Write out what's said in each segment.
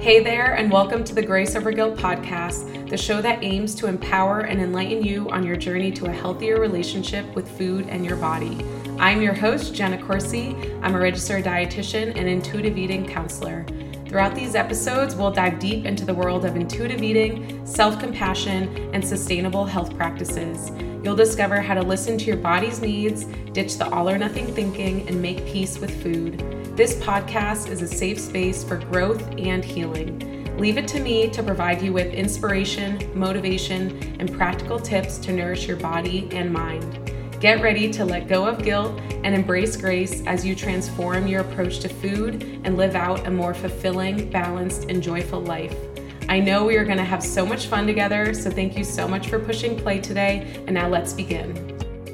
Hey there, and welcome to the Grace Over Guilt podcast, the show that aims to empower and enlighten you on your journey to a healthier relationship with food and your body. I'm your host, Jenna Corsi. I'm a registered dietitian and intuitive eating counselor. Throughout these episodes, we'll dive deep into the world of intuitive eating, self-compassion, and sustainable health practices. You'll discover how to listen to your body's needs, ditch the all-or-nothing thinking, and make peace with food. This podcast is a safe space for growth and healing. Leave it to me to provide you with inspiration, motivation, and practical tips to nourish your body and mind. Get ready to let go of guilt and embrace grace as you transform your approach to food and live out a more fulfilling, balanced, and joyful life. I know we are going to have so much fun together, so thank you so much for pushing play today, and now let's begin.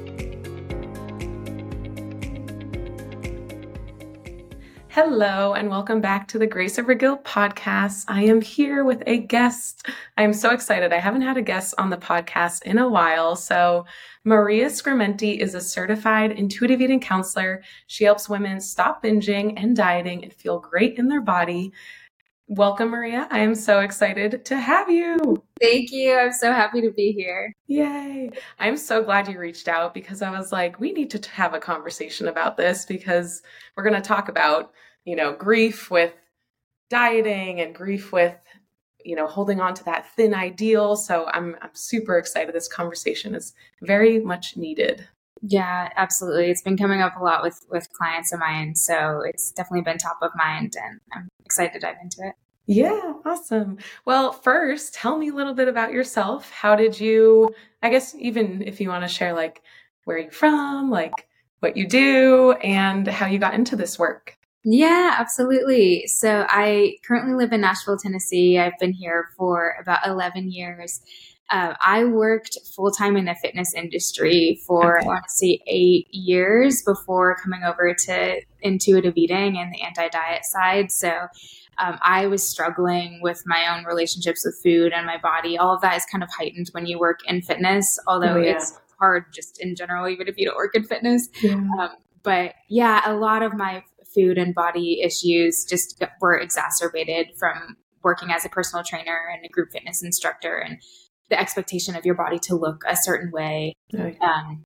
Hello, and welcome back to the Grace Over Guilt podcast. I am here with a guest. I'm so excited. I haven't had a guest on the podcast in a while. So Maria Scrimenti is a certified intuitive eating counselor. She helps women stop binging and dieting and feel great in their body. Welcome, Maria. I am so excited to have you. Thank you. I'm so happy to be here. Yay. I'm so glad you reached out because I was like, we need to have a conversation about this because we're going to talk about, grief with dieting and grief with, holding on to that thin ideal. So I'm super excited. This conversation is very much needed. Yeah, absolutely. It's been coming up a lot with clients of mine. So it's definitely been top of mind and I'm excited to dive into it. Yeah, awesome. Well, first, tell me a little bit about yourself. How did you, I guess, even if you want to share where you're from, what you do and how you got into this work. Yeah, absolutely. So I currently live in Nashville, Tennessee. I've been here for about 11 years. I worked full-time in the fitness industry for, I want to say 8 years before coming over to intuitive eating and the anti-diet side. So I was struggling with my own relationships with food and my body. All of that is kind of heightened when you work in fitness, although it's hard just in general, even if you don't work in fitness. Yeah. But yeah, a lot of my food and body issues just were exacerbated from working as a personal trainer and a group fitness instructor and the expectation of your body to look a certain way. Okay.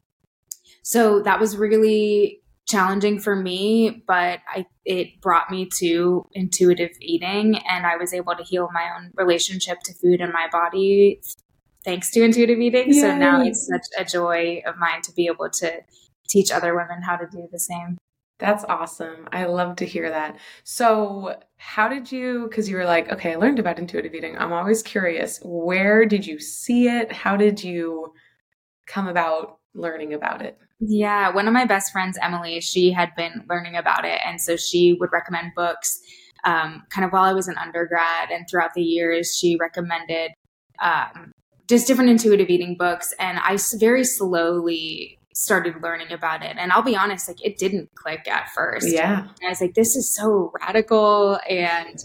So that was really challenging for me, but it brought me to intuitive eating and I was able to heal my own relationship to food and my body thanks to intuitive eating. Yay. So now it's such a joy of mine to be able to teach other women how to do the same. That's awesome. I love to hear that. So how did you, because you were like, okay, I learned about intuitive eating. I'm always curious, where did you see it? How did you come about learning about it? Yeah, one of my best friends, Emily, she had been learning about it. And so she would recommend books kind of while I was an undergrad. And throughout the years, she recommended just different intuitive eating books. And I very slowly started learning about it. And I'll be honest, it didn't click at first. Yeah. And I was like, this is so radical. And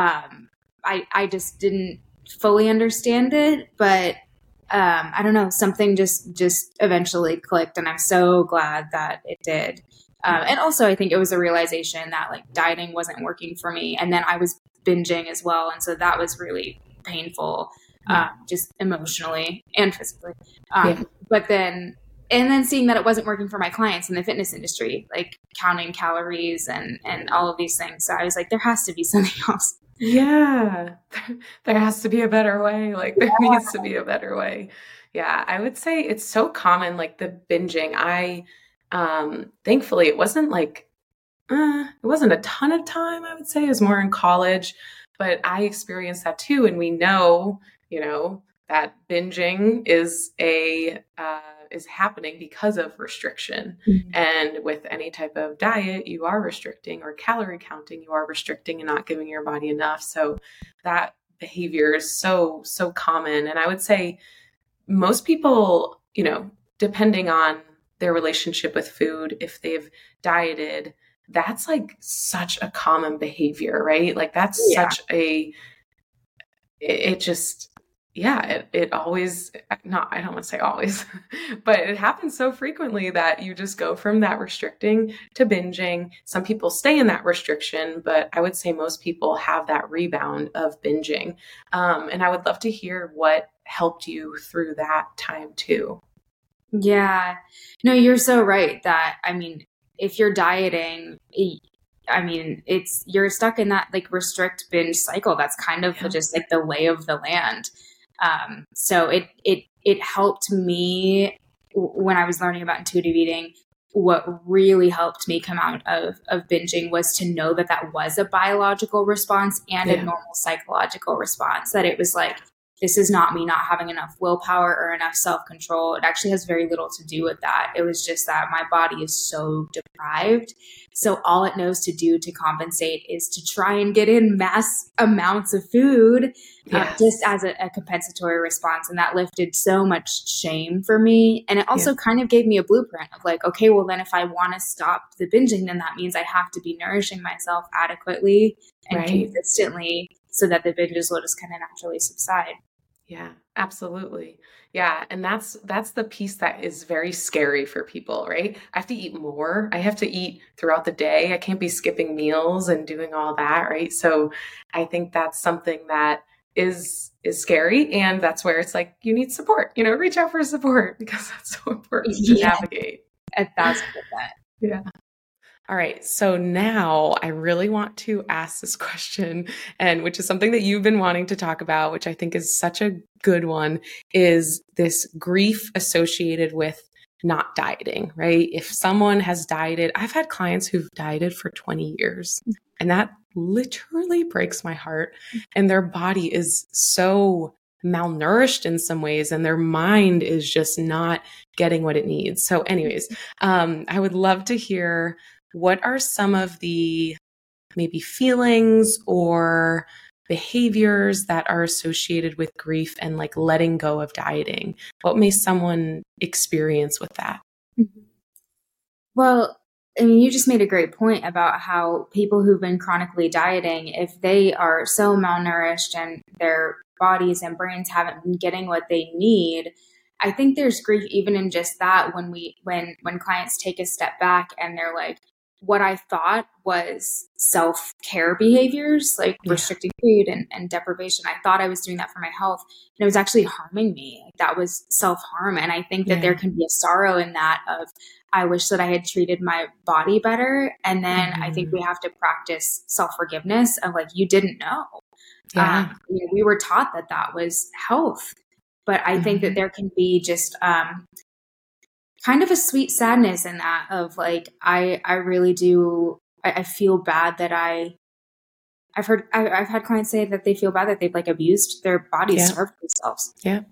I just didn't fully understand it. But I don't know, something just eventually clicked. And I'm so glad that it did. And also I think it was a realization that dieting wasn't working for me. And then I was binging as well. And so that was really painful, just emotionally and physically. But then seeing that it wasn't working for my clients in the fitness industry, counting calories and all of these things. So I was like, there has to be something else. Yeah, there has to be a better way. There needs to be a better way. Yeah, I would say it's so common, the binging. I, thankfully, it wasn't it wasn't a ton of time, I would say. It was more in college, but I experienced that too. And we know, that binging is is happening because of restriction. Mm-hmm. And with any type of diet, you are restricting, or calorie counting, you are restricting and not giving your body enough. So that behavior is so common. And I would say most people, depending on their relationship with food, if they've dieted, that's such a common behavior, right? That's such it just, yeah, it always, not, I don't want to say always, but it happens so frequently that you just go from that restricting to binging. Some people stay in that restriction, but I would say most people have that rebound of binging. And I would love to hear what helped you through that time too. Yeah. No, you're so right that, I mean, if you're dieting, I mean, you're stuck in that like restrict binge cycle. That's kind of just like the lay of the land. So it helped me when I was learning about intuitive eating. What really helped me come out of binging was to know that that was a biological response and a normal psychological response, that it was like, this is not me not having enough willpower or enough self-control. It actually has very little to do with that. It was just that my body is so deprived. So all it knows to do to compensate is to try and get in mass amounts of food, just as a compensatory response. And that lifted so much shame for me. And it also kind of gave me a blueprint of like, okay, well then if I want to stop the binging, then that means I have to be nourishing myself adequately and consistently so that the binges will just kind of naturally subside. Yeah, absolutely. Yeah. And that's the piece that is very scary for people, right? I have to eat more. I have to eat throughout the day. I can't be skipping meals and doing all that, right? So I think that's something that is scary. And that's where it's like, you need support, reach out for support because that's so important to navigate. 1,000%. Yeah. All right. So now I really want to ask this question, and which is something that you've been wanting to talk about, which I think is such a good one, is this grief associated with not dieting, right? If someone has dieted, I've had clients who've dieted for 20 years, and that literally breaks my heart. And their body is so malnourished in some ways, and their mind is just not getting what it needs. So anyways, I would love to hear, what are some of the maybe feelings or behaviors that are associated with grief and like letting go of dieting? What may someone experience with that? Well, I mean, you just made a great point about how people who've been chronically dieting, if they are so malnourished and their bodies and brains haven't been getting what they need, I think there's grief even in just that when clients take a step back and they're like, what I thought was self-care behaviors, like restricting food and deprivation, I thought I was doing that for my health, and it was actually harming me. Like, that was self-harm. And I think that there can be a sorrow in that of, I wish that I had treated my body better. And then I think we have to practice self-forgiveness of like, you didn't know. We were taught that that was health. But I think that there can be just kind of a sweet sadness in that of like, I really do. I feel bad that I've had clients say that they feel bad that they've like abused their bodies, starved themselves. Yeah.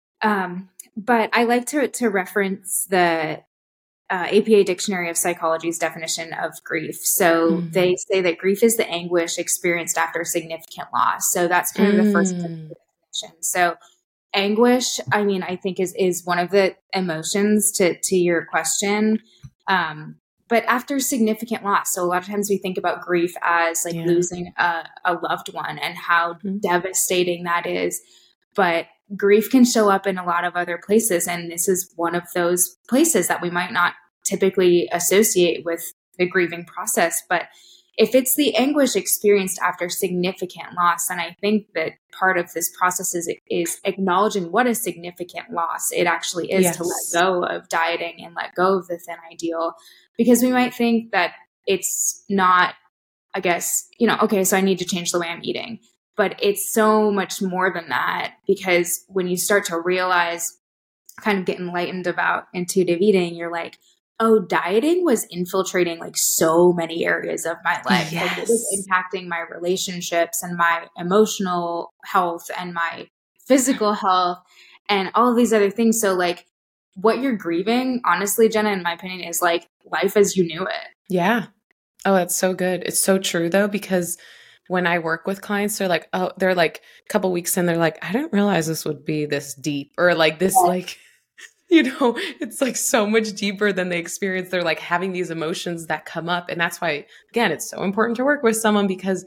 But I like to reference the APA Dictionary of Psychology's definition of grief. So they say that grief is the anguish experienced after significant loss. So that's kind of the first definition. So anguish, I mean, I think is one of the emotions to your question. But after significant loss, so a lot of times we think about grief as like losing a loved one and how devastating that is. But grief can show up in a lot of other places. And this is one of those places that we might not typically associate with the grieving process. But if it's the anguish experienced after significant loss, then I think that part of this process is acknowledging what a significant loss it actually is to let go of dieting and let go of the thin ideal. Because we might think that it's not, I guess, okay, so I need to change the way I'm eating. But it's so much more than that, because when you start to realize, kind of get enlightened about intuitive eating, you're like, oh, dieting was infiltrating like so many areas of my life. Like, it was impacting my relationships and my emotional health and my physical health and all of these other things. So like, what you're grieving, honestly, Jenna, in my opinion, is like life as you knew it. Yeah. Oh, that's so good. It's so true though, because when I work with clients, they're like a couple weeks in, they're like, I didn't realize this would be this deep, or like this, like, it's like so much deeper than they experience. They're like having these emotions that come up. And that's why, again, it's so important to work with someone, because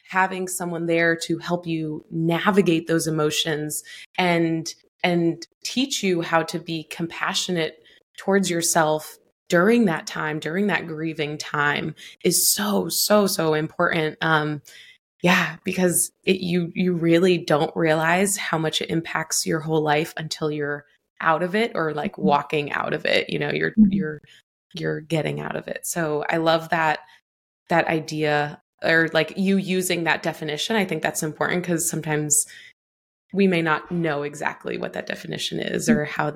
having someone there to help you navigate those emotions and teach you how to be compassionate towards yourself during that time, during that grieving time, is so important. Yeah, because you really don't realize how much it impacts your whole life until you're out of it, or like walking out of it. You're getting out of it. So I love that idea, or like you using that definition. I think that's important because sometimes we may not know exactly what that definition is, or how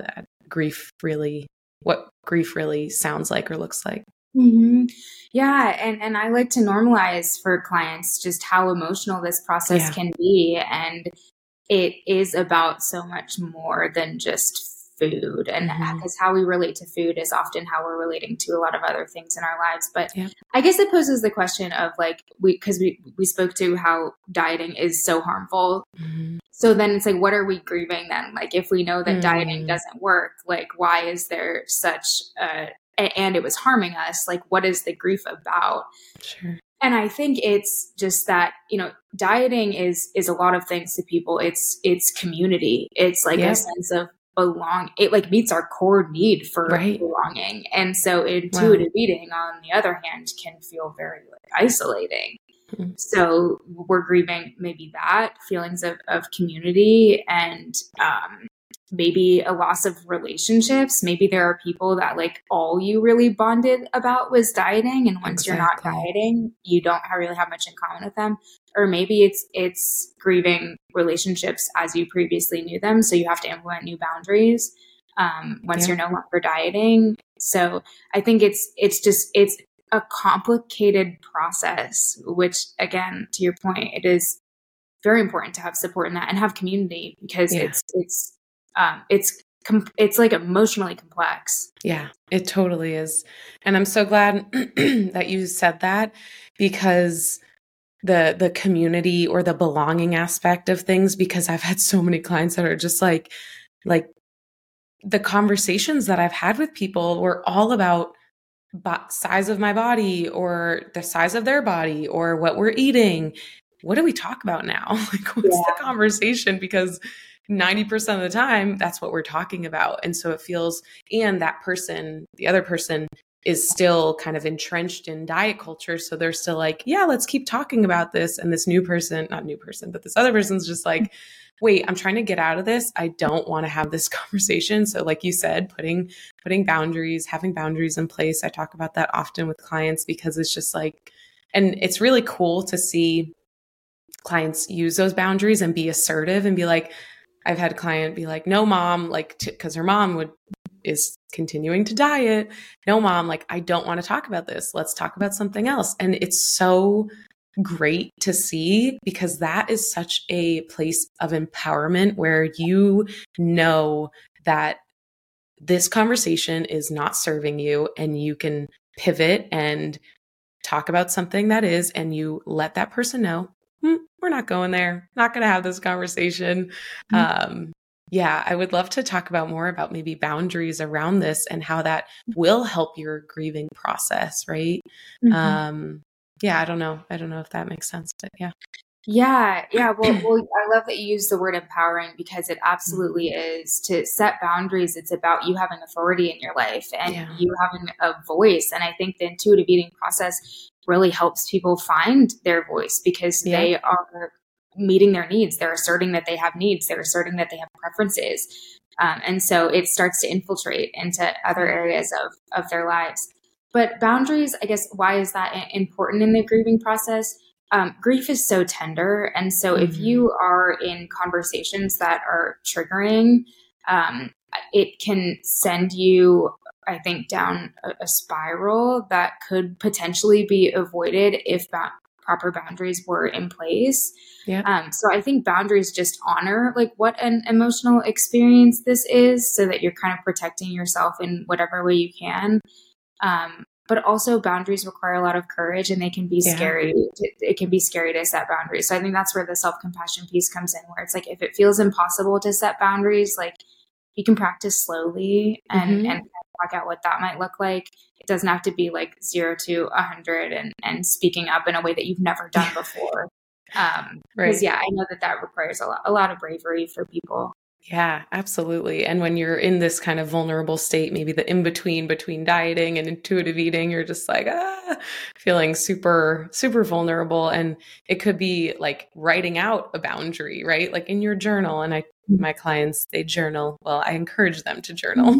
what grief really sounds like or looks like. Mm-hmm. Yeah. And I like to normalize for clients just how emotional this process can be. And it is about so much more than just food, and because how we relate to food is often how we're relating to a lot of other things in our lives. But I guess it poses the question of like, because we spoke to how dieting is so harmful. So then it's like, what are we grieving then? Like, if we know that dieting doesn't work, like, why is there such and it was harming us, like, what is the grief about? Sure. And I think it's just that, dieting is a lot of things to people. It's community. It's like a sense of belong. It like meets our core need for belonging. And so intuitive eating, on the other hand, can feel very like isolating. So we're grieving maybe that feelings of community, and maybe a loss of relationships. Maybe there are people that like all you really bonded about was dieting, and once you're not dieting, you don't really have much in common with them. Or maybe it's grieving relationships as you previously knew them, so you have to implement new boundaries once you're no longer dieting. So I think it's a complicated process, which, again, to your point, it is very important to have support in that and have community, because it's like emotionally complex. Yeah, it totally is. And I'm so glad that you said that, because the community or the belonging aspect of things, because I've had so many clients that are just like the conversations that I've had with people were all about size of my body, or the size of their body, or what we're eating. What do we talk about now? Like, what's the conversation? Because 90% of the time, that's what we're talking about. And so it feels, and that person, the other person, is still kind of entrenched in diet culture. So they're still like, yeah, let's keep talking about this. And this not new person, but this other person's just like, wait, I'm trying to get out of this. I don't want to have this conversation. So like you said, putting boundaries, having boundaries in place. I talk about that often with clients, because it's just like, and it's really cool to see clients use those boundaries and be assertive and be like, I've had a client be like, no, mom, like, because her mom is continuing to diet. No, mom, like, I don't want to talk about this. Let's talk about something else. And it's so great to see, because that is such a place of empowerment where you know that this conversation is not serving you, and you can pivot and talk about something that is, and you let that person know, we're not going there, not going to have this conversation. Yeah, I would love to talk about more about maybe boundaries around this and how that will help your grieving process, right? Yeah, I don't know if that makes sense, but yeah. Yeah. Well, I love that you use the word empowering, because it absolutely is. To set boundaries, it's about you having authority in your life and you having a voice. And I think the intuitive eating process really helps people find their voice, because they are meeting their needs. They're asserting that they have needs. They're asserting that they have preferences. And so it starts to infiltrate into other areas of their lives. But boundaries, I guess, why is that important in the grieving process? Grief is so tender. And so if you are in conversations that are triggering, it can send you, I think, down a spiral that could potentially be avoided if proper boundaries were in place. So I think boundaries just honor like what an emotional experience this is, so that you're kind of protecting yourself in whatever way you can. But also boundaries require a lot of courage, and they can be scary. It can be scary to set boundaries. So I think that's where the self-compassion piece comes in, where it's like, if it feels impossible to set boundaries, like, you can practice slowly and work out what that might look like. It doesn't have to be like 0 to 100 and speaking up in a way that you've never done before. Because yeah, I know that requires a lot of bravery for people. Yeah, absolutely. And when you're in this kind of vulnerable state, maybe the between dieting and intuitive eating, you're just like, feeling super, super vulnerable. And it could be like writing out a boundary, right? Like in your journal. And my clients, they journal. Well, I encourage them to journal.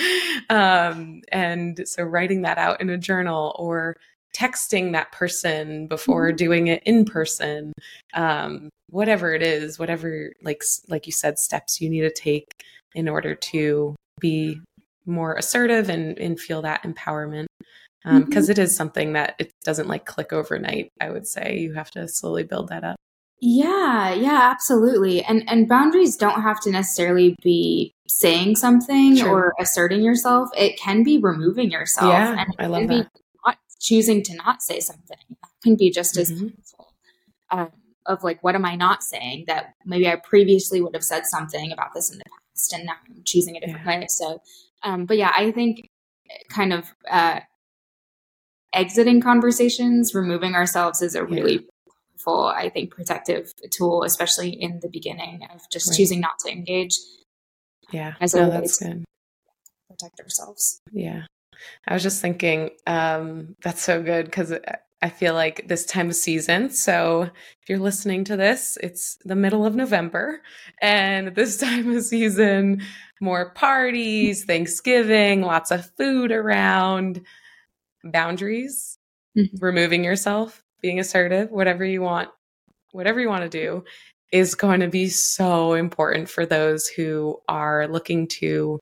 And so writing that out in a journal or texting that person before doing it in person, whatever it is, whatever, like you said, steps you need to take in order to be more assertive and feel that empowerment. Because it is something that it doesn't like click overnight. I would say you have to slowly build that up. Yeah, absolutely. And boundaries don't have to necessarily be saying something or asserting yourself. It can be removing yourself. Yeah, and I love that. Not choosing to not say something. That can be just as powerful. Of like, what am I not saying that maybe I previously would have said something about this in the past and now I'm choosing a different way. So, but yeah, I think kind of exiting conversations, removing ourselves is a really powerful, I think, protective tool, especially in the beginning of just choosing not to engage. Yeah, as a way that's good. Protect ourselves. Yeah. I was just thinking, that's so good because I feel like this time of season. So if you're listening to this, it's the middle of November and this time of season, more parties, Thanksgiving, lots of food around, boundaries, removing yourself, being assertive, whatever you want to do is going to be so important for those who are looking to,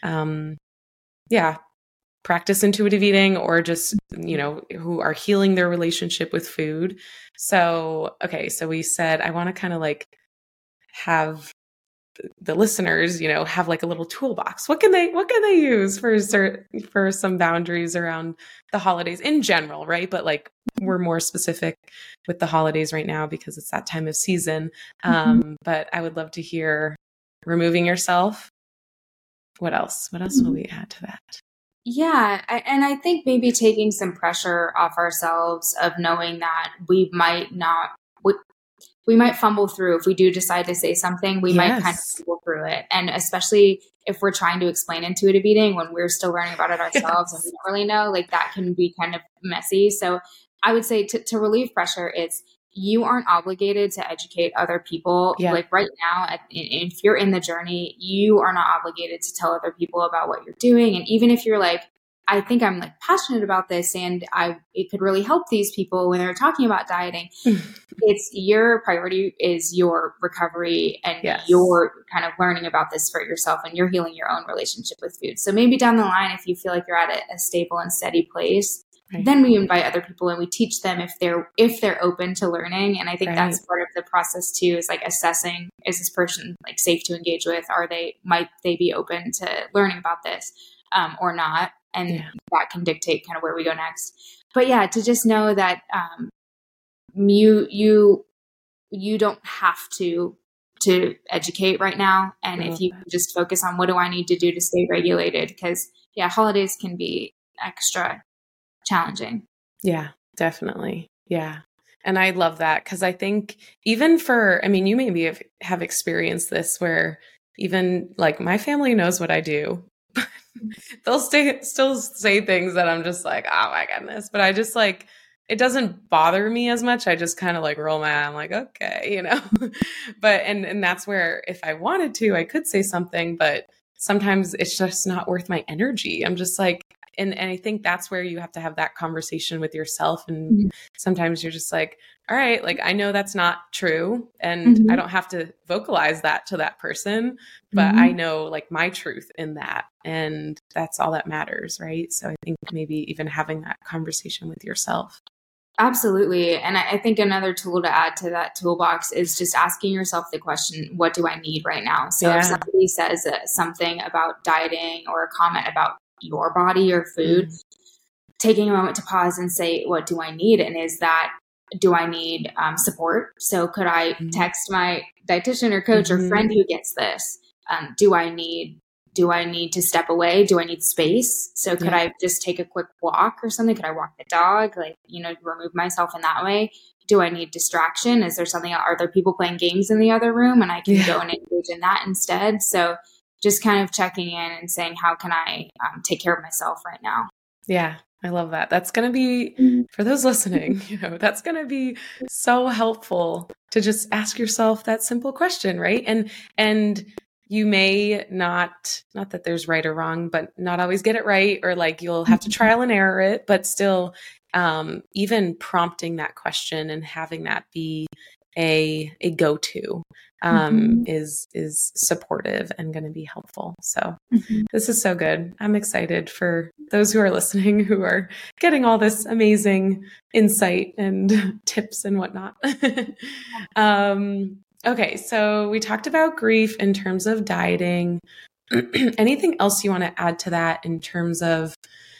practice intuitive eating or just, who are healing their relationship with food. So, okay. So we said, I want to kind of like have the listeners, have like a little toolbox. What can they use for some boundaries around the holidays in general, right? But like we're more specific with the holidays right now because it's that time of season. But I would love to hear removing yourself. What else? What else will we add to that? Yeah. And I think maybe taking some pressure off ourselves of knowing that we might fumble through if we do decide to say something, we might kind of fumble through it. And especially if we're trying to explain intuitive eating when we're still learning about it ourselves and we don't really know, like that can be kind of messy. So I would say to relieve pressure, it's you aren't obligated to educate other people. Like right now, if you're in the journey, you are not obligated to tell other people about what you're doing. And even if you're like, I think I'm like passionate about this and it could really help these people when they're talking about dieting. It's your priority is your recovery and you're kind of learning about this for yourself and you're healing your own relationship with food. So maybe down the line, if you feel like you're at a stable and steady place, then we invite other people and we teach them if they're open to learning. And I think that's part of the process too, is like assessing, is this person like safe to engage with? Might they be open to learning about this or not? And that can dictate kind of where we go next. But yeah, to just know that you don't have to educate right now. And if you just focus on what do I need to do to stay regulated? Because holidays can be extra challenging. Yeah, definitely. Yeah. And I love that because I think even you maybe have experienced this where even like my family knows what I do. They'll still say things that I'm just like, oh my goodness. But I just like, it doesn't bother me as much. I just kind of like roll my eye. I'm like, okay, but, and that's where if I wanted to, I could say something, but sometimes it's just not worth my energy. I'm just like, and I think that's where you have to have that conversation with yourself. And sometimes you're just like, all right, like, I know that's not true. And I don't have to vocalize that to that person, but I know like my truth in that. And that's all that matters. Right. So I think maybe even having that conversation with yourself. Absolutely. And I think another tool to add to that toolbox is just asking yourself the question, what do I need right now? So if somebody says something about dieting or a comment about your body or food, taking a moment to pause and say, what do I need? And do I need support? So could I text my dietitian or coach or friend who gets this? Do I need to step away? Do I need space? So could I just take a quick walk or something? Could I walk the dog? Like, remove myself in that way? do I need distraction? Is there something, are there people playing games in the other room and I can go and engage in that instead? So just kind of checking in and saying, how can I take care of myself right now? Yeah. I love that. That's going to be, for those listening, that's going to be so helpful to just ask yourself that simple question, right? And you may not that there's right or wrong, but not always get it right, or like you'll have to trial and error it, but still, even prompting that question and having that be a go-to, is supportive and going to be helpful. So this is so good. I'm excited for those who are listening, who are getting all this amazing insight and tips and whatnot. Okay. So we talked about grief in terms of dieting. Anything else you want to add to that in terms of,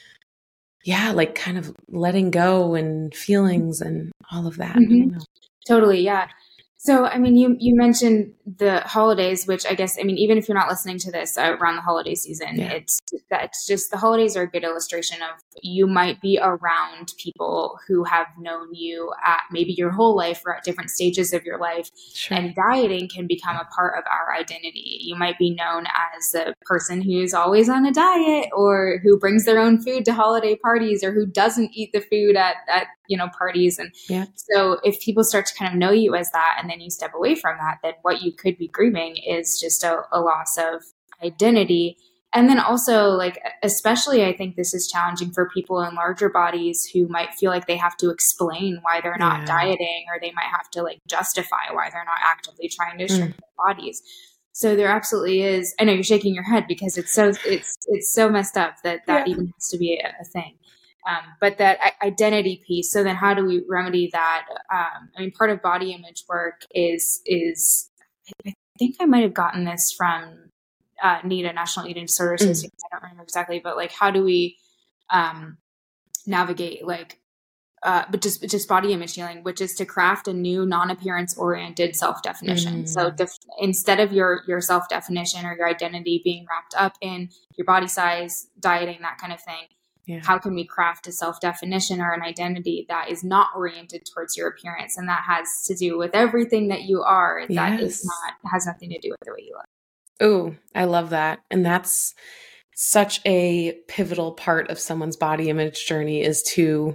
like kind of letting go and feelings and all of that? I don't know. Totally. Yeah. So, I mean, you mentioned the holidays, which I guess, I mean, even if you're not listening to this around the holiday season, that's just, the holidays are a good illustration of, you might be around people who have known you at maybe your whole life or at different stages of your life. Sure. And dieting can become a part of our identity. You might be known as the person who's always on a diet, or who brings their own food to holiday parties, or who doesn't eat the food at parties. And so if people start to kind of know you as that, and then you step away from that, then what you could be grieving is just a loss of identity. And then also, like, especially I think this is challenging for people in larger bodies who might feel like they have to explain why they're not dieting, or they might have to like justify why they're not actively trying to shrink their bodies. So there absolutely is. I know you're shaking your head because it's so messed up that even has to be a thing. But that identity piece. So then how do we remedy that? I mean, part of body image work is I think I might've gotten this from NEDA, National Eating Disorder Association. I don't remember exactly, but like, how do we navigate but just body image healing, which is to craft a new non-appearance oriented self-definition. So instead of your self-definition or your identity being wrapped up in your body size, dieting, that kind of thing, how can we craft a self-definition or an identity that is not oriented towards your appearance? And that has to do with everything that you are. That has nothing to do with the way you look. Oh, I love that. And that's such a pivotal part of someone's body image journey, is to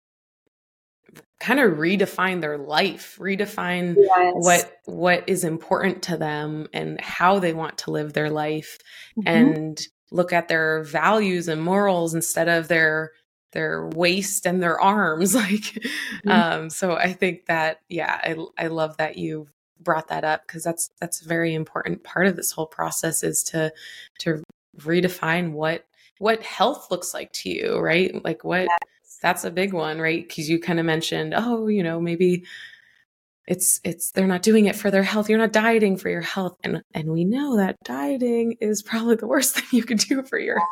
kind of redefine their life, redefine what is important to them and how they want to live their life, and look at their values and morals instead of their waist and their arms. Like, so I think that, I love that you brought that up, because that's a very important part of this whole process, is to redefine what health looks like to you, right? Like that's a big one, right? Because you kind of mentioned, maybe it's they're not doing it for their health. You're not dieting for your health, and we know that dieting is probably the worst thing you could do for your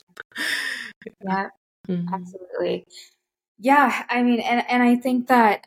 health. Absolutely. Yeah, I mean, and I think that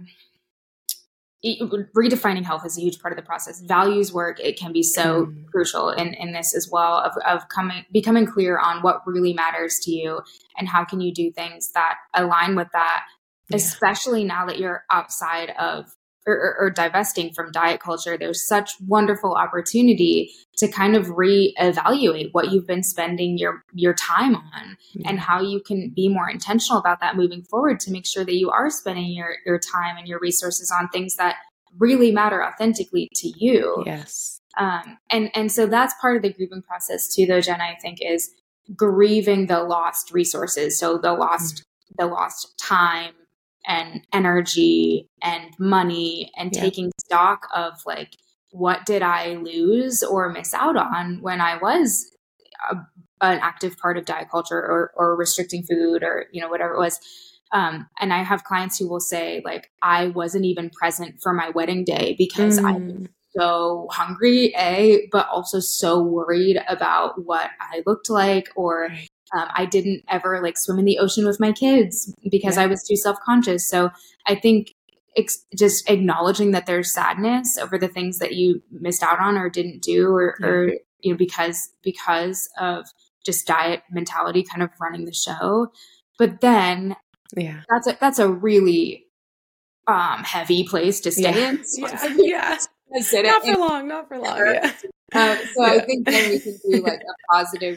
redefining health is a huge part of the process. Values work, it can be so crucial in this as well, of becoming clear on what really matters to you, and how can you do things that align with that, especially now that you're outside of or divesting from diet culture. There's such wonderful opportunity to kind of reevaluate what you've been spending your time on, and how you can be more intentional about that moving forward, to make sure that you are spending your time and your resources on things that really matter authentically to you. Yes. And so that's part of the grieving process too, though, Jen, I think, is grieving the lost resources. So the lost time and energy and money, and taking stock of like, what did I lose or miss out on when I was an active part of diet culture, or restricting food, or, whatever it was. And I have clients who will say, like, I wasn't even present for my wedding day because I was so hungry, but also so worried about what I looked like, or I didn't ever like swim in the ocean with my kids because I was too self-conscious. So I think just acknowledging that there's sadness over the things that you missed out on or didn't do, or because of just diet mentality kind of running the show. But then that's a really heavy place to stay in. Yeah. Not for long. Yeah. So I think then we can do like a positive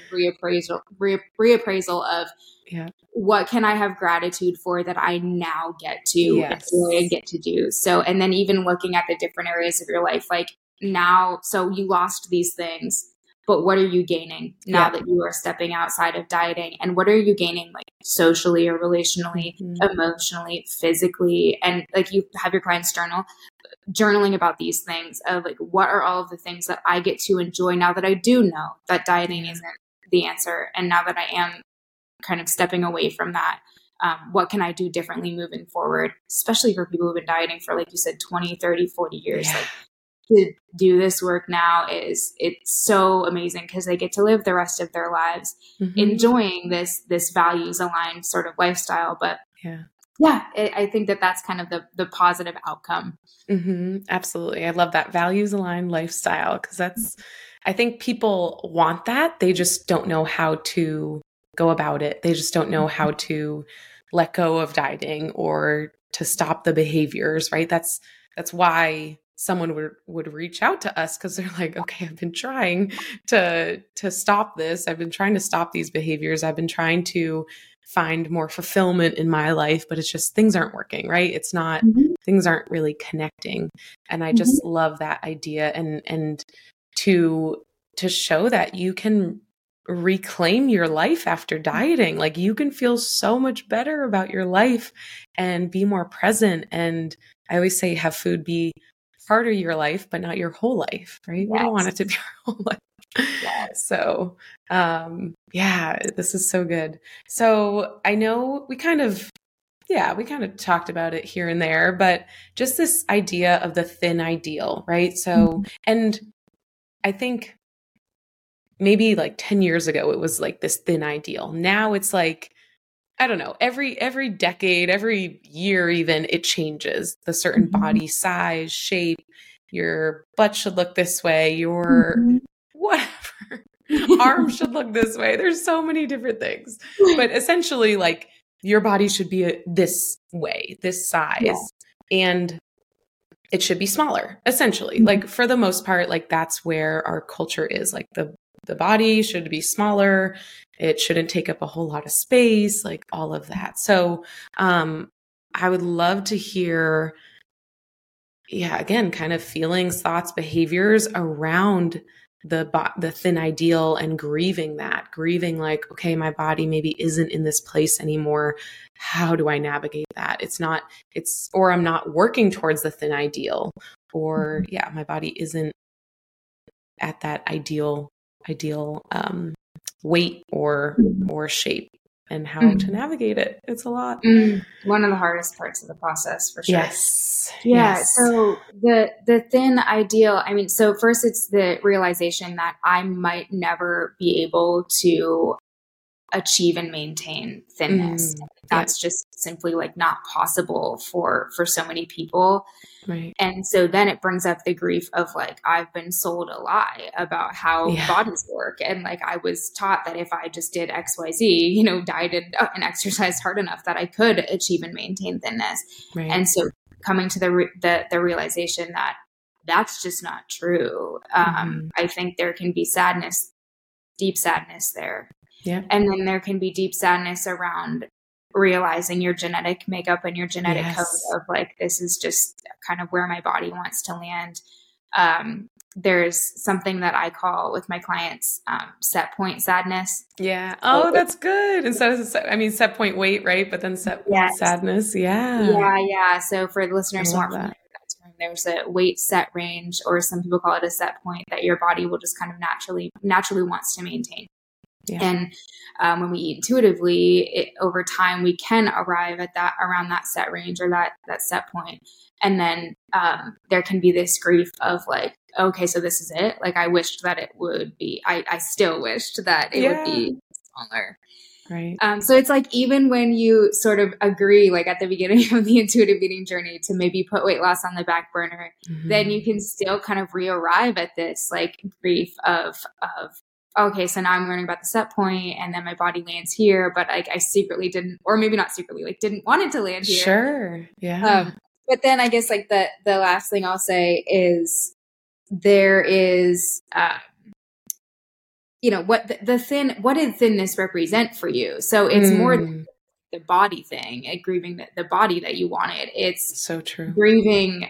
reappraisal of what can I have gratitude for that I now get to enjoy and get to do. So, and then even looking at the different areas of your life, like now, so you lost these things, but what are you gaining now that you are stepping outside of dieting? And what are you gaining like socially or relationally, emotionally, physically? And like you have your clients journaling about these things of like, what are all of the things that I get to enjoy now that I do know that dieting isn't the answer? And now that I am kind of stepping away from that, what can I do differently moving forward, especially for people who've been dieting for, like you said, 20, 30, 40 years. Like to do this work now it's so amazing because they get to live the rest of their lives enjoying this values aligned sort of lifestyle. But I think that's kind of the positive outcome. Absolutely. I love that values aligned lifestyle because I think people want that. They just don't know how to go about it. They just don't know how to let go of dieting or to stop the behaviors, right? That's why someone would reach out to us because they're like, okay, I've been trying to stop this. I've been trying to stop these behaviors. I've been trying to find more fulfillment in my life, but it's just things aren't working, right? It's not, things aren't really connecting. And I just love that idea and to show that you can reclaim your life after dieting. Like you can feel so much better about your life and be more present. And I always say have food be part of your life, but not your whole life, right? We don't want it to be our whole life. So, this is so good. So I know we kind of talked about it here and there, but just this idea of the thin ideal, right? So, and I think maybe like 10 years ago, it was like this thin ideal. Now it's like, I don't know, every decade, every year even, it changes. The certain body size, shape, your butt should look this way, your whatever, arm should look this way. There's so many different things. But essentially, like, your body should be this way, this size, and it should be smaller, essentially. Like, for the most part, like, that's where our culture is. Like, the body should be smaller. It shouldn't take up a whole lot of space, like all of that. So I would love to hear, again, kind of feelings, thoughts, behaviors around the thin ideal and grieving like, okay, my body maybe isn't in this place anymore. How do I navigate that? Or I'm not working towards the thin ideal, or my body isn't at that ideal weight or shape, and how to navigate it. It's a lot. One of the hardest parts of the process, for sure. Yes. So the thin ideal, I mean, so first it's the realization that I might never be able to achieve and maintain thinness. That's just simply like not possible for so many people. Right. And so then it brings up the grief of like, I've been sold a lie about how bodies work. And like, I was taught that if I just did XYZ, dieted and exercised hard enough, that I could achieve and maintain thinness. Right. And so coming to the realization that that's just not true. I think there can be sadness, deep sadness there. Yeah. And then there can be deep sadness around realizing your genetic makeup and your genetic code of like, this is just kind of where my body wants to land. There's something that I call with my clients, set point sadness. Yeah. Oh, that's good. Instead of set point weight, right? But then set point sadness. Yeah. Yeah. So for the listeners who aren't familiar with that term, there's a weight set range, or some people call it a set point, that your body will just kind of naturally wants to maintain. Yeah. And when we eat intuitively, over time, we can arrive at around that set range or that set point. And then there can be this grief of like, okay, so this is it. Like, I wished that it would be, I still wished that it would be smaller. Right. So it's like, even when you sort of agree, like at the beginning of the intuitive eating journey, to maybe put weight loss on the back burner, then you can still kind of re-arrive at this like grief of okay, so now I'm learning about the set point, and then my body lands here, but like I secretly didn't, or maybe not secretly, like didn't want it to land here. Sure. Yeah. But then I guess like the last thing I'll say is there is, what what did thinness represent for you? So it's more than the body thing, grieving the body that you wanted. It's so true. Grieving,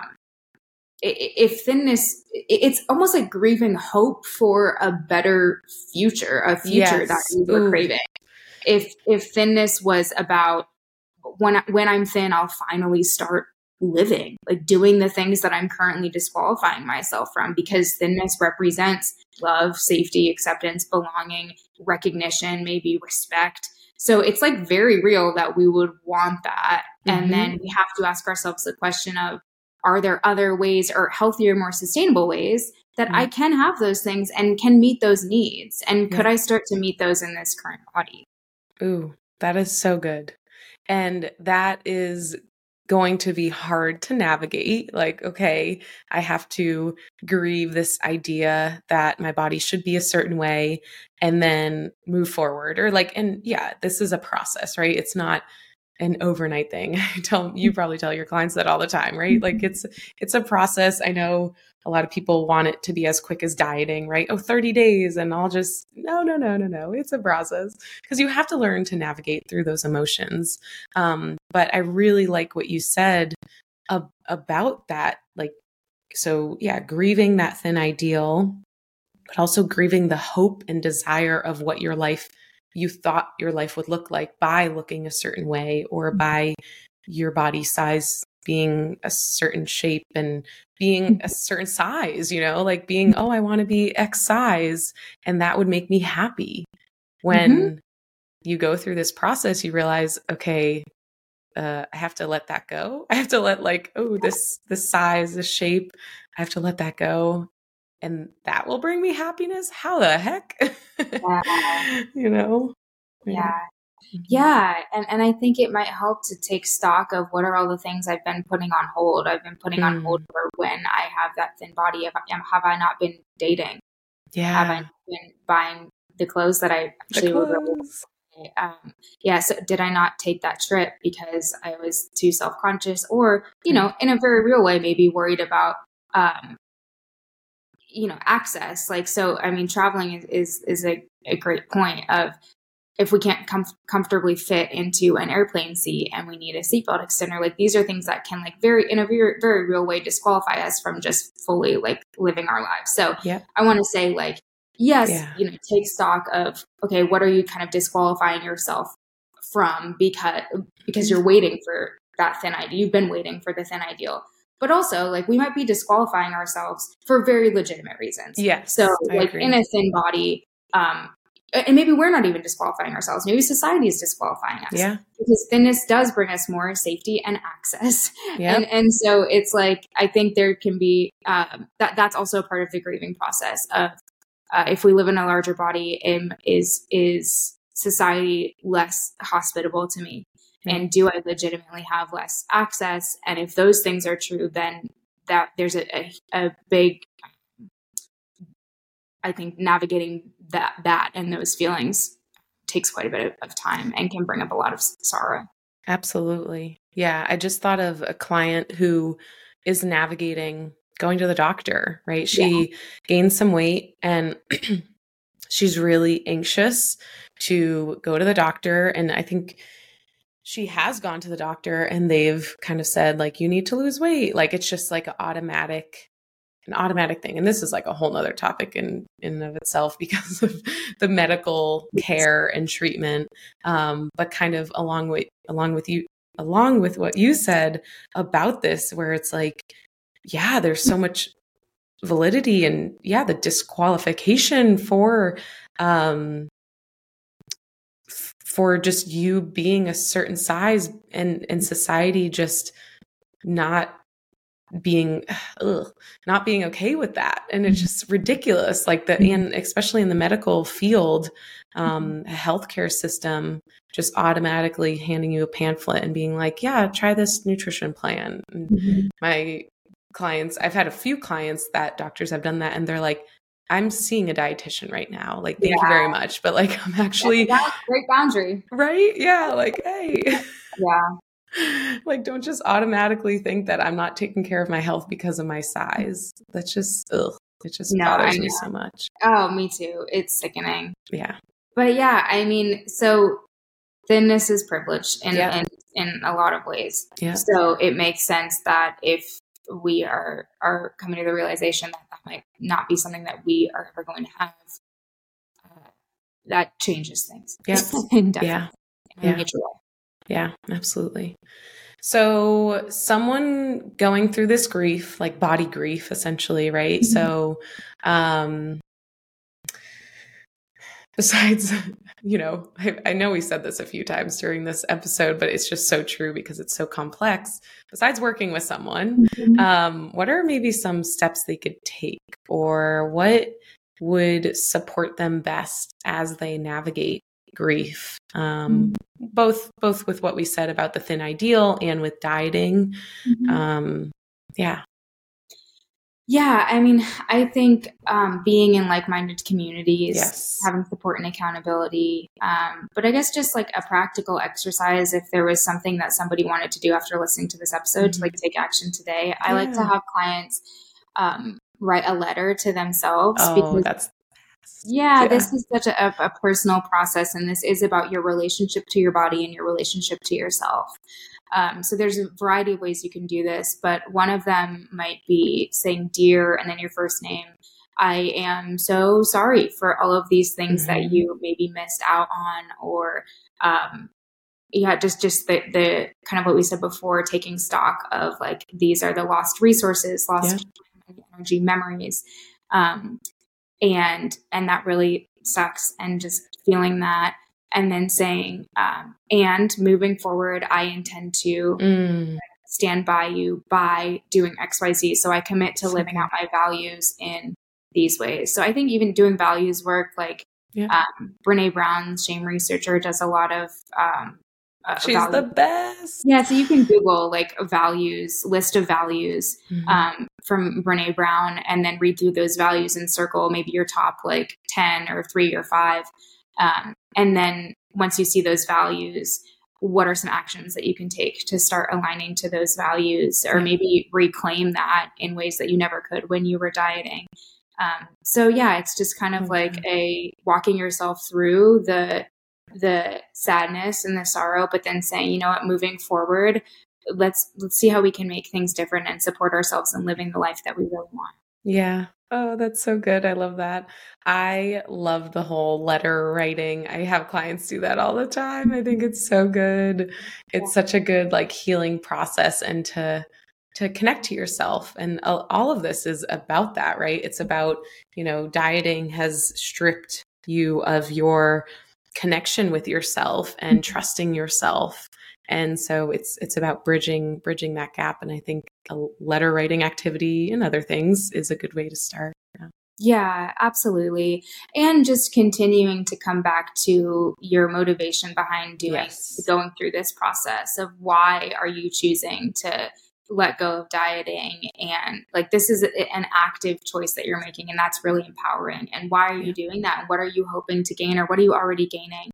if thinness, it's almost like grieving hope for a better future, a future that you were craving. If thinness was about when I'm thin, I'll finally start living, like doing the things that I'm currently disqualifying myself from, because thinness represents love, safety, acceptance, belonging, recognition, maybe respect. So it's like very real that we would want that. And then we have to ask ourselves the question of, are there other ways or healthier, more sustainable ways that I can have those things and can meet those needs? And could I start to meet those in this current body? Ooh, that is so good. And that is going to be hard to navigate. Like, okay, I have to grieve this idea that my body should be a certain way and then move forward, or like, and yeah, this is a process, right? It's not an overnight thing. You probably tell your clients that all the time, right? Like it's a process. I know a lot of people want it to be as quick as dieting, right? Oh, 30 days and I'll just, no. It's a process, because you have to learn to navigate through those emotions. But I really like what you said about that. Like, so yeah, grieving that thin ideal, but also grieving the hope and desire of what you thought your life would look like by looking a certain way, or by your body size being a certain shape and being a certain size, like being, oh, I want to be X size and that would make me happy. When you go through this process, you realize, okay, I have to let that go. I have to let this size, this shape, I have to let that go. And that will bring me happiness. How the heck? Yeah. Yeah. And I think it might help to take stock of what are all the things I've been putting on hold. I've been putting on hold for when I have that thin body. Have I not been dating? Yeah. Have I not been buying the clothes that I actually would wear? So did I not take that trip because I was too self-conscious, or, in a very real way, maybe worried about, access. Like, so, I mean, traveling is a great point of, if we can't comfortably fit into an airplane seat and we need a seatbelt extender, like these are things that can in a very, very real way disqualify us from just fully like living our lives. So I want to say yes, take stock of, okay, what are you kind of disqualifying yourself from because you're waiting for that thin ideal. You've been waiting for the thin ideal. But also, we might be disqualifying ourselves for very legitimate reasons. Yes. So in a thin body, and maybe we're not even disqualifying ourselves. Maybe society is disqualifying us. Yeah. Because thinness does bring us more safety and access. Yeah. And so it's I think there can be, that's also part of the grieving process of, if we live in a larger body, is society less hospitable to me? And do I legitimately have less access? And if those things are true, then that there's a big, I think navigating that and those feelings takes quite a bit of time and can bring up a lot of sorrow. Absolutely. Yeah. I just thought of a client who is navigating going to the doctor, right? She gained some weight and she's really anxious to go to the doctor. And I think she has gone to the doctor and they've kind of said, you need to lose weight. It's just an automatic thing. And this is a whole nother topic in and of itself because of the medical care and treatment. But kind of along with what you said about this, where it's there's so much validity and the disqualification for just you being a certain size and society just not being okay with that. And it's just ridiculous. And especially in the medical field, a healthcare system just automatically handing you a pamphlet and being try this nutrition plan. And my clients, I've had a few clients that doctors have done that and they're I'm seeing a dietitian right now. Thank you very much. But I'm actually great boundary. Right. Yeah. Hey. Yeah. Like, don't just automatically think that I'm not taking care of my health because of my size. That's just, ugh, it just No, I bothers me know. so much. Oh, me too. It's sickening. Yeah. But yeah, I mean, so thinness is privilege Yeah. in a lot of ways. Yeah. So it makes sense that if we are coming to the realization that that might not be something that we are ever going to have, that changes things. Yes. Definitely. Yeah. In a major way. Yeah, absolutely. So someone going through this grief, like body grief, essentially, right? So, besides, I know we said this a few times during this episode, but it's just so true because it's so complex. Besides working with someone, what are maybe some steps they could take, or what would support them best as they navigate grief? Both with what we said about the thin ideal and with dieting. Yeah. Yeah, I mean, I think being in like-minded communities, Yes. having support and accountability, but I guess just like a practical exercise, if there was something that somebody wanted to do after listening to this episode to like take action today, I like to have clients write a letter to themselves because this is such a personal process, and this is about your relationship to your body and your relationship to yourself. So there's a variety of ways you can do this, but one of them might be saying, "Dear," and then your first name. I am so sorry for all of these things that you maybe missed out on, or just the kind of what we said before, taking stock of like, these are the lost resources, lost energy, memories. And that really sucks, and just feeling that, and then saying, and moving forward, I intend to stand by you by doing XYZ. So I commit to living out my values in these ways. So I think even doing values work, like Brene Brown, shame researcher, does a lot of she's values. The best. Yeah, so you can Google like list of values from Brene Brown, and then read through those values and circle maybe your top like 10 or 3 or 5. And then once you see those values, what are some actions that you can take to start aligning to those values, or maybe reclaim that in ways that you never could when you were dieting. So yeah, it's just kind of like a walking yourself through the sadness and the sorrow, but then saying, you know what, moving forward, let's see how we can make things different and support ourselves in living the life that we really want. Yeah. Oh, that's so good. I love that. I love the whole letter writing. I have clients do that all the time. I think it's so good. It's such a good like healing process, and to connect to yourself. And all of this is about that, right? It's about, dieting has stripped you of your connection with yourself and trusting yourself. And so it's about bridging that gap. And I think a letter writing activity and other things is a good way to start. Yeah, absolutely. And just continuing to come back to your motivation behind going through this process of why are you choosing to let go of dieting, and like, this is an active choice that you're making, and that's really empowering. And why are you doing that? And what are you hoping to gain, or what are you already gaining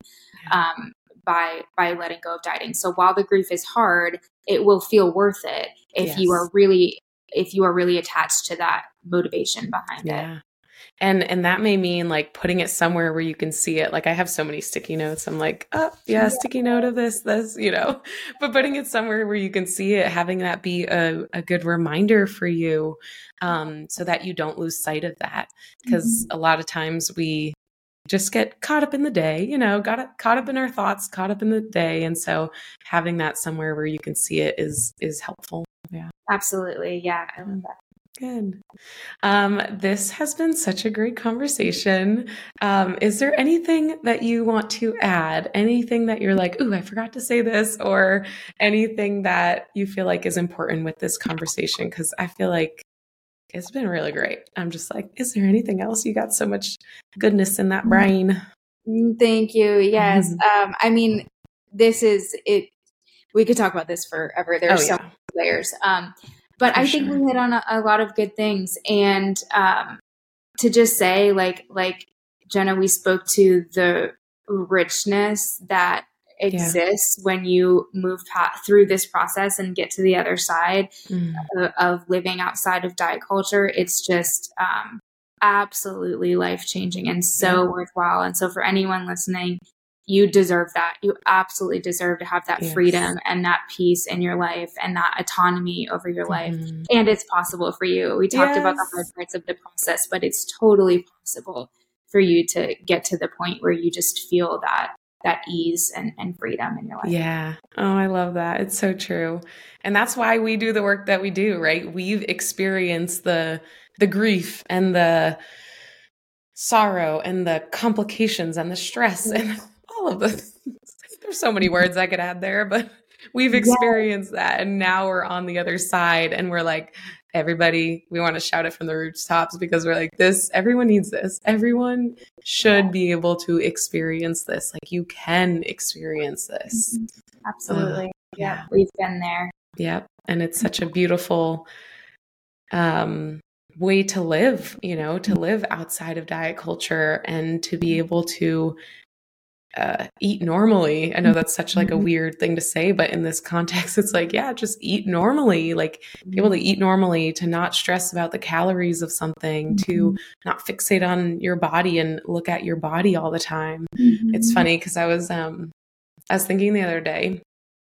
by letting go of dieting? So while the grief is hard, it will feel worth it if you are really attached to that motivation behind it. And that may mean like putting it somewhere where you can see it. Like I have so many sticky notes. I'm like, sticky note of this, but putting it somewhere where you can see it, having that be a good reminder for you, so that you don't lose sight of that. Because a lot of times we just get caught up in the day, caught up in our thoughts, caught up in the day. And so having that somewhere where you can see it is helpful. Yeah, absolutely. Yeah. I love that. Good. This has been such a great conversation. Is there anything that you want to add? Anything that you're like, ooh, I forgot to say this, or anything that you feel like is important with this conversation? Because I feel like it's been really great. I'm just like, is there anything else? You got so much goodness in that brain. Thank you. Yes. I mean, this is it. We could talk about this forever. There's so many layers. But I think we hit on a lot of good things. And to just say, like Jenna, we spoke to the richness that exists when you move through this process and get to the other side of living outside of diet culture. It's just absolutely life-changing and so worthwhile. And so for anyone listening, you deserve that. You absolutely deserve to have that freedom and that peace in your life and that autonomy over your life. And it's possible for you. We talked about the hard parts of the process, but it's totally possible for you to get to the point where you just feel that ease and freedom in your life. Yeah. Oh, I love that. It's so true. And that's why we do the work that we do, right? We've experienced the grief and the sorrow and the complications and the stress and all of the, there's so many words I could add there, but we've experienced that. And now we're on the other side and we're like, everybody, we want to shout it from the rooftops because we're like everyone needs this. Everyone should be able to experience this. Like you can experience this. Absolutely. Yeah. We've been there. Yep. And it's such a beautiful, way to live, to live outside of diet culture and to be able to eat normally. I know that's such like a weird thing to say, but in this context, it's like, just eat normally, like be able to eat normally, to not stress about the calories of something, to not fixate on your body and look at your body all the time. It's funny because I was thinking the other day,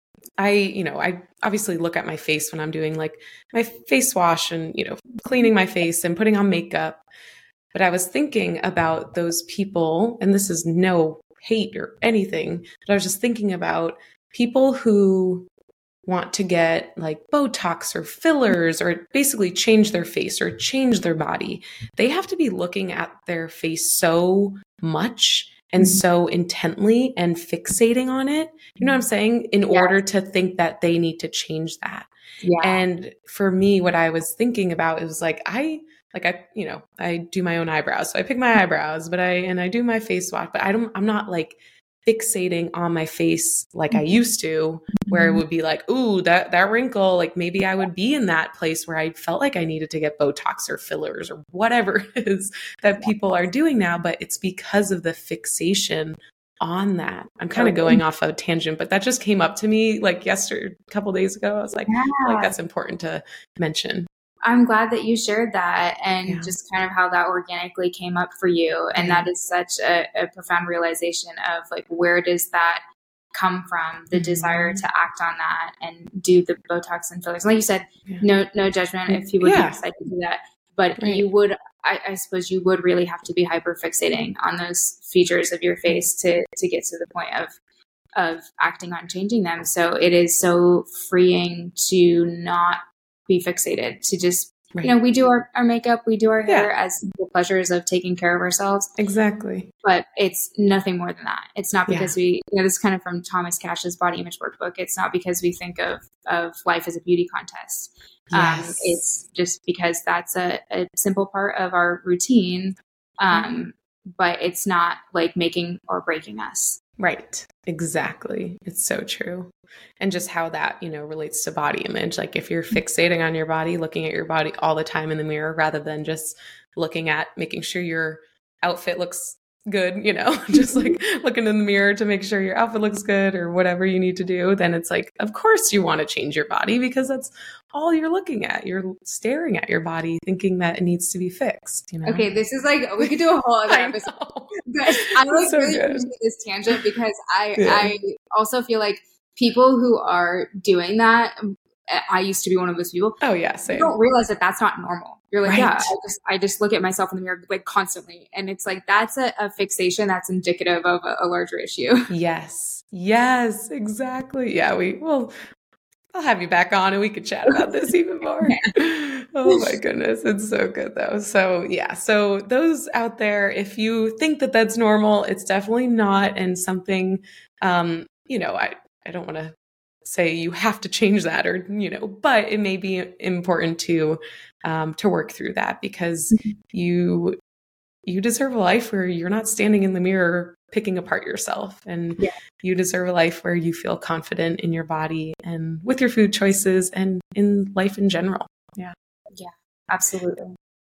I obviously look at my face when I'm doing like my face wash and, cleaning my face and putting on makeup. But I was thinking about those people, and this is no hate or anything, but I was just thinking about people who want to get like Botox or fillers or basically change their face or change their body. They have to be looking at their face so much and so intently and fixating on it, you know what I'm saying? In order to think that they need to change that. Yeah. And for me, what I was thinking about, it was like, I do my own eyebrows. So I pick my eyebrows, but I do my face wash, but I'm not like fixating on my face like I used to, where it would be like, ooh, that wrinkle, like maybe I would be in that place where I felt like I needed to get Botox or fillers or whatever it is that people are doing now. But it's because of the fixation on that. I'm kind of going off a tangent, but that just came up to me like yesterday, a couple of days ago. I was like, I feel like that's important to mention. I'm glad that you shared that and just kind of how that organically came up for you. And that is such a profound realization of like, where does that come from? The desire to act on that and do the Botox and fillers. Like you said, no judgment if you would decide to do that, but you would, I suppose you would really have to be hyper fixating on those features of your face to get to the point of acting on changing them. So it is so freeing to not be fixated, to just, we do our makeup, we do our hair as simple pleasures of taking care of ourselves. Exactly. But it's nothing more than that. It's not because we, this is kind of from Thomas Cash's Body Image Workbook. It's not because we think of life as a beauty contest. Yes. It's just because that's a simple part of our routine. But it's not like making or breaking us. Right. Exactly. It's so true. And just how that, relates to body image. Like if you're fixating on your body, looking at your body all the time in the mirror, rather than just looking at making sure your outfit looks good, just like looking in the mirror to make sure your outfit looks good or whatever you need to do, then it's like, of course you want to change your body because that's all you're looking at. You're staring at your body thinking that it needs to be fixed, Okay, this is like, we could do a whole other episode. But I like so really appreciate this tangent because I also feel like people who are doing that, I used to be one of those people. Oh yeah, same. You don't realize that that's not normal. You're like, I just look at myself in the mirror like constantly. And it's like, that's a fixation that's indicative of a larger issue. Yes, exactly. Yeah, I'll have you back on and we could chat about this even more. Oh my goodness. It's so good though. So so those out there, if you think that that's normal, it's definitely not. And something, I don't want to say you have to change that or, but it may be important to work through that because you deserve a life where you're not standing in the mirror picking apart yourself, and you deserve a life where you feel confident in your body and with your food choices and in life in general. Yeah, absolutely.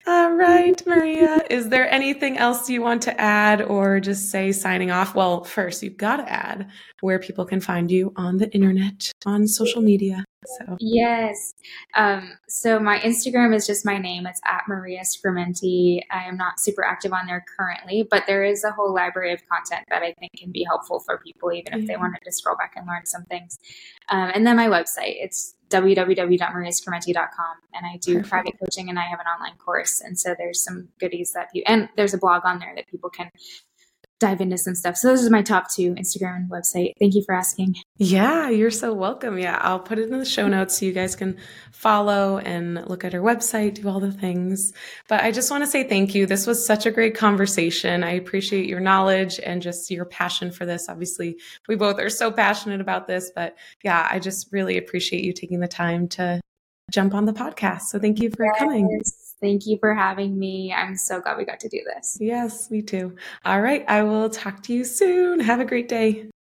All right, Maria. Is there anything else you want to add or just say signing off? Well, first, you've got to add where people can find you on the internet, on social media. So Yes. So my Instagram is just my name. It's at Maria Scrimenti. I am not super active on there currently, but there is a whole library of content that I think can be helpful for people, even if they wanted to scroll back and learn some things. And then my website, it's www.mariascrimenti.com. And I do private coaching and I have an online course. And so there's some goodies and there's a blog on there that people can dive into some stuff. So those are my top two, Instagram and website. Thank you for asking. Yeah, you're so welcome. Yeah, I'll put it in the show notes so you guys can follow and look at her website, do all the things. But I just want to say thank you. This was such a great conversation. I appreciate your knowledge and just your passion for this. Obviously, we both are so passionate about this, but yeah, I just really appreciate you taking the time to jump on the podcast. So thank you for coming. Thank you for having me. I'm so glad we got to do this. Yes, me too. All right. I will talk to you soon. Have a great day.